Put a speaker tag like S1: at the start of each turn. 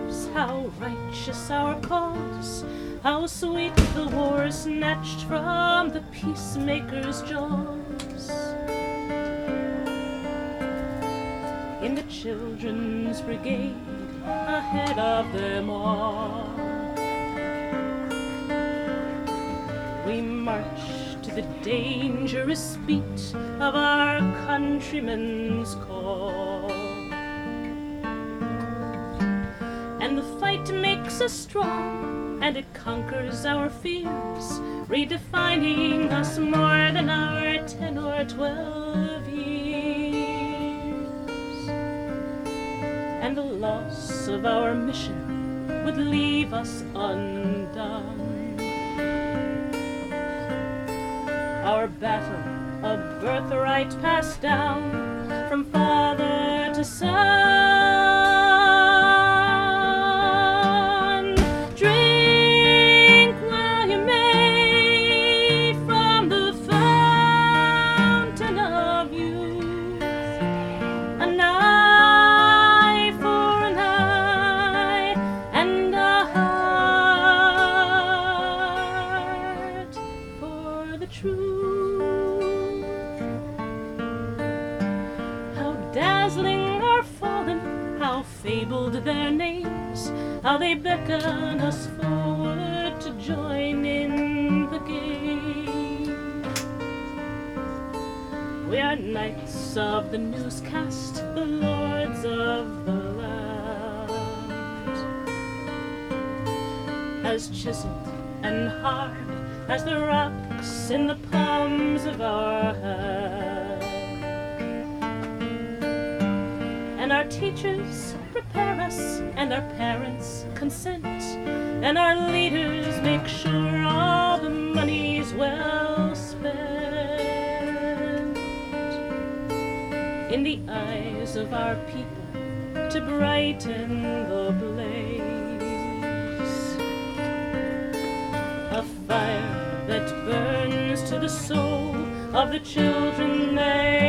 S1: cause, how righteous our cause, how sweet the war snatched from the peacemaker's jaws. In the Children's Brigade, ahead of them all, we march to the dangerous beat of our countrymen's call. And the fight makes us strong, and it conquers our fears, redefining us more than our 10 or 12 years. And the loss of our mission would leave us undone. Our battle, a birthright passed down from father to son. Drink while you may from the fountain of youth, an eye for an eye and a heart for the truth. Dazzling our fallen, how fabled their names, how they beckon us forward to join in the game. We are knights of the newscast, the lords of the land, as chiseled and hard as the rocks in the palms of our hands. And our teachers prepare us, and our parents consent, and our leaders make sure all the money's well spent. In the eyes of our people, to brighten the blaze, a fire that burns to the soul of the children they